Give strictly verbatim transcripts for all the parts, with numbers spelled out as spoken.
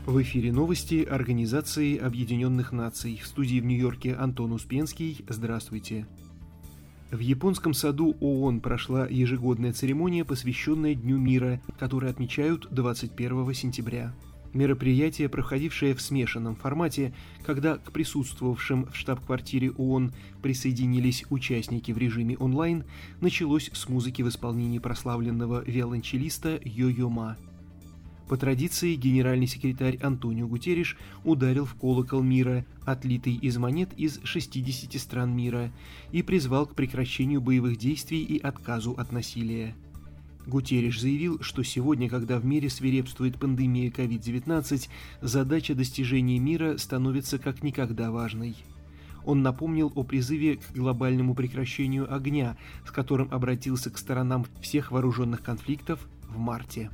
В эфире новости Организации Объединенных Наций. В студии в Нью-Йорке Антон Успенский. Здравствуйте. В японском саду ООН прошла ежегодная церемония, посвященная Дню мира, который отмечают двадцать первого сентября. Мероприятие, проходившее в смешанном формате, когда к присутствовавшим в штаб-квартире ООН присоединились участники в режиме онлайн, началось с музыки в исполнении прославленного виолончелиста Йо-Йо Ма. По традиции, генеральный секретарь Антонио Гутерриш ударил в колокол мира, отлитый из монет из шестидесяти стран мира, и призвал к прекращению боевых действий и отказу от насилия. Гутерриш заявил, что сегодня, когда в мире свирепствует пандемия ковид девятнадцать, задача достижения мира становится как никогда важной. Он напомнил о призыве к глобальному прекращению огня, с которым обратился к сторонам всех вооруженных конфликтов в марте.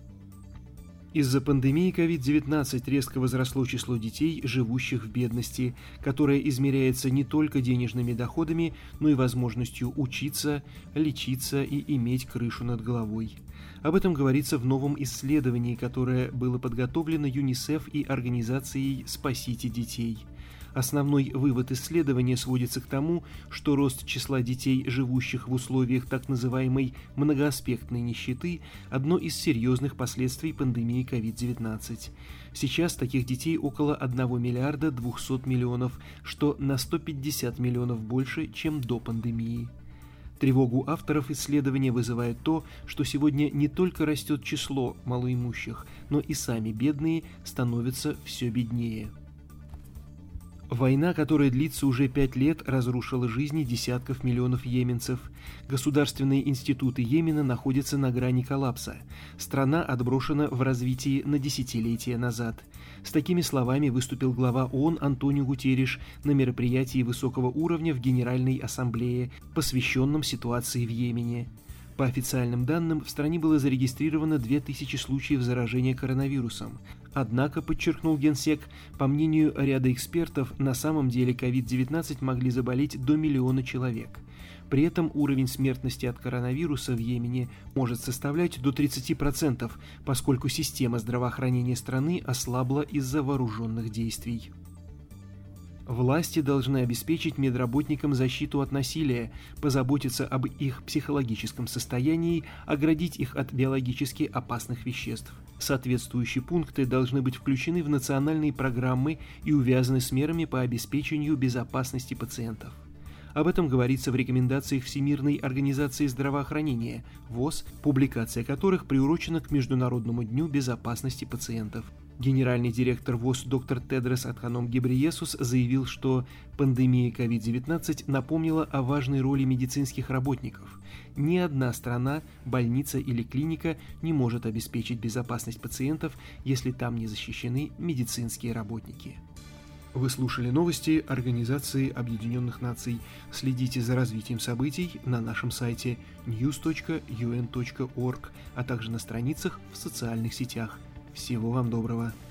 Из-за пандемии ковид девятнадцать резко возросло число детей, живущих в бедности, которое измеряется не только денежными доходами, но и возможностью учиться, лечиться и иметь крышу над головой. Об этом говорится в новом исследовании, которое было подготовлено ЮНИСЕФ и организацией «Спасите детей». Основной вывод исследования сводится к тому, что рост числа детей, живущих в условиях так называемой многоаспектной нищеты, одно из серьезных последствий пандемии ковид девятнадцать. Сейчас таких детей около одного миллиарда двухсот миллионов, что на сто пятьдесят миллионов больше, чем до пандемии. Тревогу авторов исследования вызывает то, что сегодня не только растет число малоимущих, но и сами бедные становятся все беднее. Война, которая длится уже пять лет, разрушила жизни десятков миллионов йеменцев. Государственные институты Йемена находятся на грани коллапса. Страна отброшена в развитии на десятилетия назад. С такими словами выступил глава ООН Антонио Гутерриш на мероприятии высокого уровня в Генеральной Ассамблее, посвященном ситуации в Йемене. По официальным данным, в стране было зарегистрировано две тысячи случаев заражения коронавирусом. Однако, подчеркнул Генсек, по мнению ряда экспертов, на самом деле ковид девятнадцать могли заболеть до миллиона человек. При этом уровень смертности от коронавируса в Йемене может составлять до тридцати процентов, поскольку система здравоохранения страны ослабла из-за вооруженных действий. Власти должны обеспечить медработникам защиту от насилия, позаботиться об их психологическом состоянии, оградить их от биологически опасных веществ. Соответствующие пункты должны быть включены в национальные программы и увязаны с мерами по обеспечению безопасности пациентов. Об этом говорится в рекомендациях Всемирной организации здравоохранения, ВОЗ, публикация которых приурочена к Международному дню безопасности пациентов. Генеральный директор ВОЗ доктор Тедрос Адханом Гебрейесус заявил, что пандемия ковид девятнадцать напомнила о важной роли медицинских работников. Ни одна страна, больница или клиника не может обеспечить безопасность пациентов, если там не защищены медицинские работники. Вы слушали новости Организации Объединенных Наций. Следите за развитием событий на нашем сайте ньюс точка ю эн точка орг, а также на страницах в социальных сетях. Всего вам доброго!